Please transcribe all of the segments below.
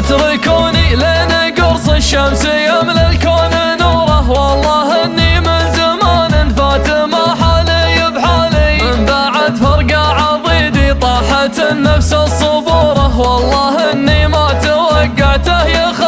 اتركوني لين قرص الشمس يملى الكون نوره، والله اني من زمان فات ما حالي بحالي، من بعد فرقة عضيدي طاحت النفس الصبورة، والله اني ما توقعته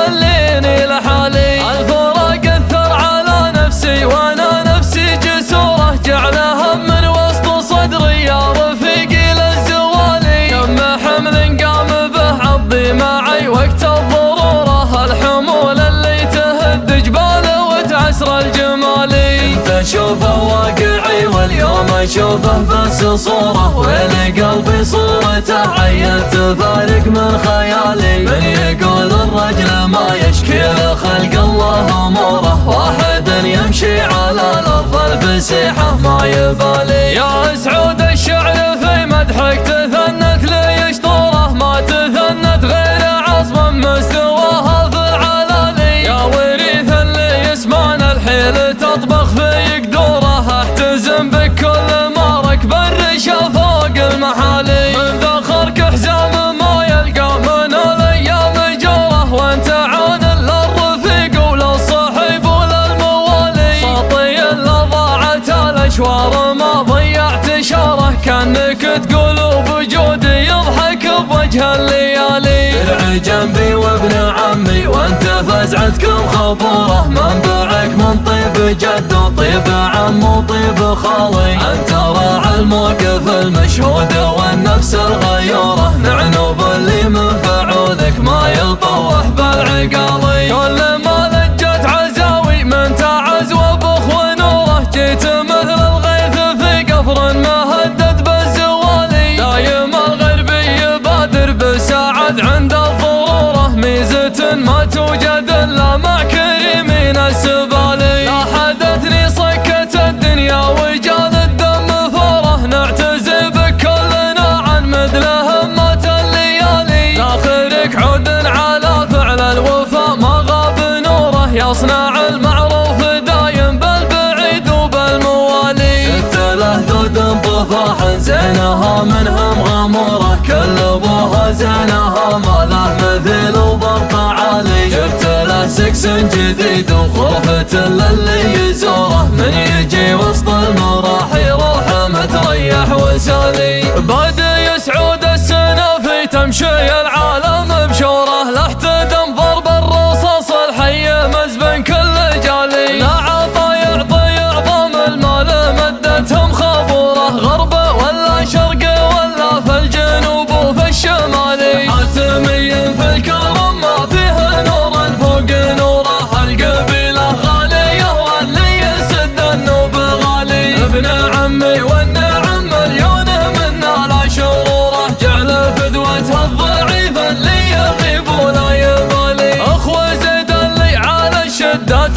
يخليني لحالي. الفراق اثر على نفسي وانا نفسي جسورة، جعل هم من وسط صدري يا رفيقي للزوالي، كم حمل قام به عضي معي وقت الضرورة، الحمول اللي تهد جباله وتعسر الجمالي. انت شوفه واقعي واليوم اشوفه بس صورة، ويلي قلبي صورته عينت فارق من خيالي، من يقول الرجل ما يشكي لخلق الله اموره، واحد يمشي على الارض الفسيحة ما يبالي. يا سعود الشعر في مدحك تثنت لي شطوره، ما تثنت غير عصم مستواها في العلالي، يا وريث اللي يسمان الحيل تطبخ في قدوره، احتزم بكل ما ركب الرشا فوق المحالي، من ذخرك حزام ما يلقى من الايام جوره، وانت عون للرفيق وللصحيب وللموالي، ساطي اللي ضاعت الاشوار ما ضيعت شاره، كانك تقول بوجودي يضحك بوجه الليالي. درع جنبي وابن عمي وانت فزعتكم خبوره، منبعك من طيب جد وطيب عم وطيب خالي، انت راعى الموقف المشهود والنفس الغيوره، نعنوب اللي من فعولك ما يطوح بالعقالي. كل ما لجت عزاوي من تعز وبخ ونوره، جيت مثل الغيث في قفر مهدد بالزوالي، دايم الغربي يبادر بساعد عند الضروره، ميزة ما توجد الا مع كريمين السبالي. لا حدثني صكت الدنيا وجال الدم ثوره، نعتزي بكلنا عن مثل همات الليالي، داخلك عود على فعل الوفا ما غاب نوره، يصنع المعروف دايم بالبعيد وبالموالي. شفت له ذود ضفاح زينها منهم غموره، كل ابوها زينها ما له مثيل وضغط عالي، جبت له سكس جديد وخوفة للي يزوره، من يجي وسط المراحي روحه متريح وسالي. بادي يسعود السنافي تمشي العالم بشوره، لا احتدم ضرب الرصاص الحي مزبن كل جالي، لا عطا يعطي عظام المال مدتهم خبوره، غرب ولا شرق ولا في الجنوب وفي الشمالي، حاتمي في الكرم ما فيه نور فوق نوره، القبيله غاليه واللي يسد النوب غالي، ابن عمي والنعم مليون منا لا شروره، جعل فدوته الضعيف اللي يغيب ولا يبالي، اخوه زيد اللي على الشدات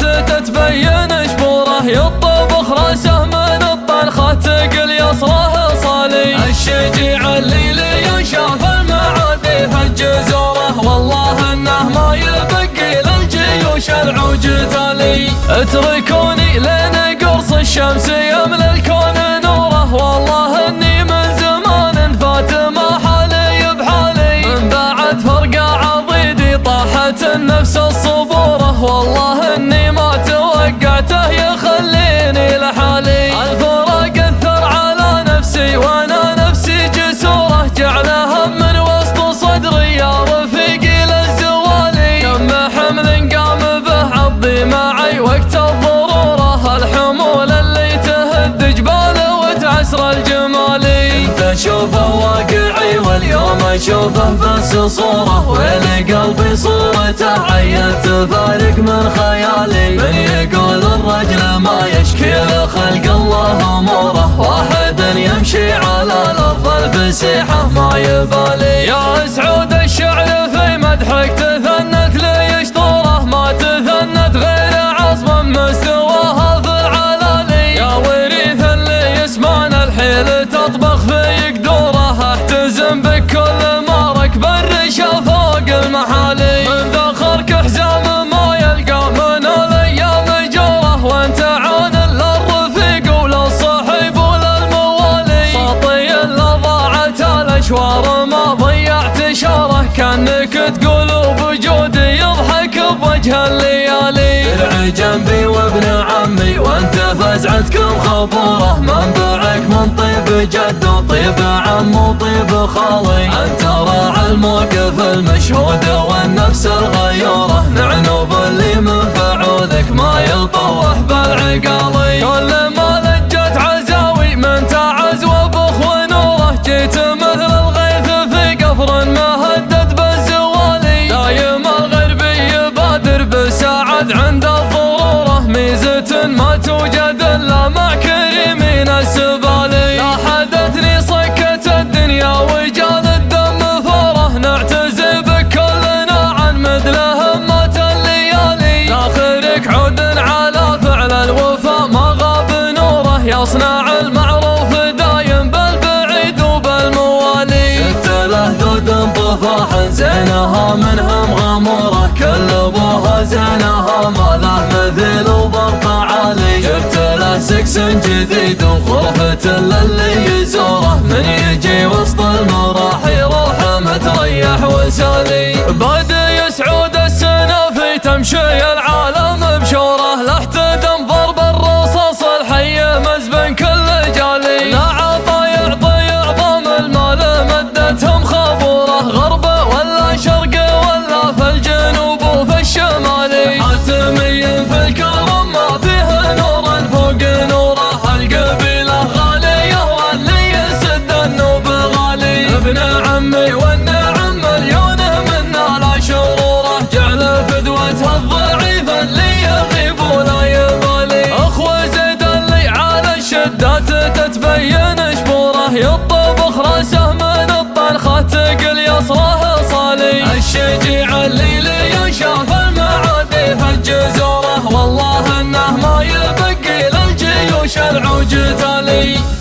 تتبين شبوره، يطبخ راسه من الطنخه تقل يصره صالي، الشجيع اللي لي شاف المعادي في الجزوره، والله انه ما يبقي للجيوش العوج تالي. اتركوني لين قرص الشمس يملى الكون نوره، والله اني من زمان فات ما حالي بحالي، من بعد فرقة عضيدي طاحت النفس الصبورة، والله اني ما توقعته يخليني لحالي. الفراق اثر على نفسي وانا نفسي جسورة، جعل هم من وسط صدري يا رفيقي للزوالي، كم حمل قام به عضي معي وقت الضرورة، الحمول اللي تهد جباله وتعسر الجمالي. انت شوفه واقعي واليوم اشوفه بس صورة، ويلي قلبي صورته عينت فارق من خيالي، من يقول الرجل ما يشكي لخلق الله اموره، واحد يمشي على الارض الفسيحة ما يبالي. يا سعود الشعر في مدحك تثنت لي شطوره، ما تثنت غير عصم مستواها في العلالي، يا وريث اللي يسمان الحيل تطبخ في قدوره، احتزم بكل ما ركب الرشا فوق المحالي، من ذخرك حزام ما يلقى من الايام جوره، وانت عون للرفيق وللصحيب وللموالي، ساطي اللي ضاعت الاشوار ما ضيعت شاره، كانك تقول بوجود وجه الليالي. درعي جنبي وابن عمي وانت فزعتكم خبوره، منبعك من طيب جد وطيب عم وطيب خالي. انت راعي الموقف المشهود والنفس الغيوره، نعنوب اللي من فعولك ما يطوح بالعقالي. كل ما لجت عزاوي من تعز وبخ ونوره، جيت مثل الغيث في قفر مهدد بالزوالي. دايم الغربي يبادر بساعد عند الضروره، ميزة ما توجد الا مع كريمين السبالي. لا حدثني صكت الدنيا وجال الدم ثوره، نعتزي بك كلنا عن مثل همات الليالي. لاخرك عود على فعل الوفا ما غاب نوره، يصنع المعروف دايم بالبعيد وبالموالي. شفت له دود بفاح زينها منهم غموره، كل ابوها زينها ما له مثيل وبرق عالي. جبت له سكس جديد وغرفة للي يزوره، من يجي وسط المراحي روحه متريح وسالي. بادي سعود السنافي تمشي العالم بشوره، لا احتدم ضرب الرصاص الحي مزبن كل جالي. لا عطا يعطي عظام المال مدتهم خبوره، غرب ولا شرق ولا في الجنوب وفي الشمالي. حاتمي في الكرم ما فيه نور فوق نوره، القبيله غاليه واللي يسد النوب غالي. ابن عمي والنعم مليون منا لا شروره، جعل فدوته الضعيف اللي يغيب ولا يبالي. اخوه زيد اللي على الشدات تتبين شبوره، يطبخ راسه من الطنخه تقل يصره صالي. الشجيع اللي شاف المعادي في الجزوره، والله انه ما يبقي للجيوش العوج تالي.